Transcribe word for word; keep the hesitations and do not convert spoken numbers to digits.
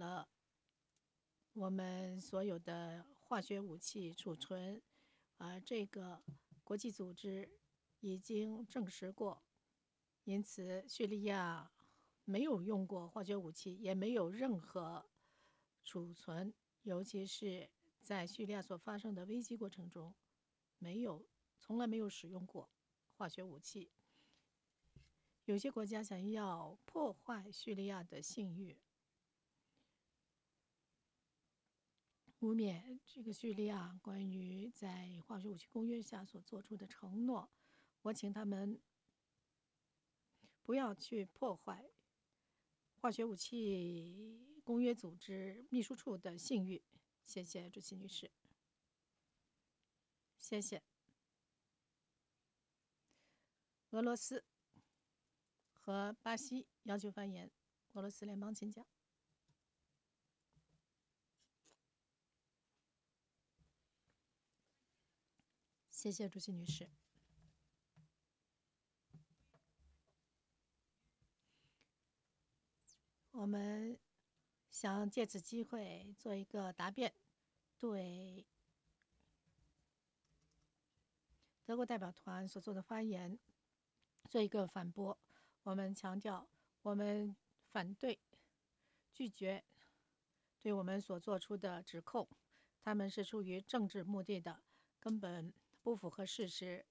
了我们所有的化学武器储存，啊、这个国际组织已经证实过，因此叙利亚没有用过化学武器，也没有任何储存，尤其是在叙利亚所发生的危机过程中，没有，从来没有使用过化学武器。有些国家想要破坏叙利亚的信誉，污蔑这个叙利亚关于在化学武器公约下所做出的承诺。我请他们不要去破坏化学武器公约组织秘书处的信誉。谢谢主席女士。谢谢。俄罗斯和巴西要求发言。俄罗斯联邦，请讲。谢谢主席女士。我们想借此机会做一个答辩，对德国代表团所做的发言做一个反驳。我们强调，我们反对、拒绝对我们所做出的指控，他们是出于政治目的的，根本不符合事实。